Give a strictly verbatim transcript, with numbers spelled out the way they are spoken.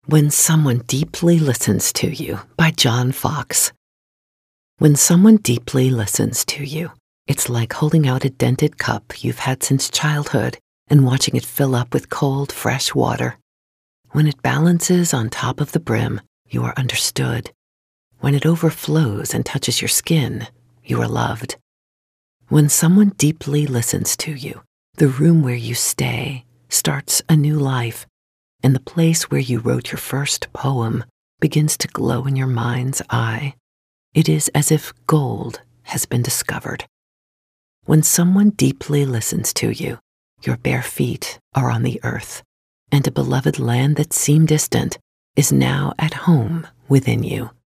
When Someone Deeply Listens to You by John Fox. When someone deeply listens to you, it's like holding out a dented cup you've had since childhood and watching it fill up with cold, fresh water. When it balances on top of the brim, you are understood. When it overflows and touches your skin, you are loved. When someone deeply listens to you, the room where you stay starts a new life, and the place where you wrote your first poem begins to glow in your mind's eye. It is as if gold has been discovered. When someone deeply listens to you, your bare feet are on the earth, and a beloved land that seemed distant is now at home within you.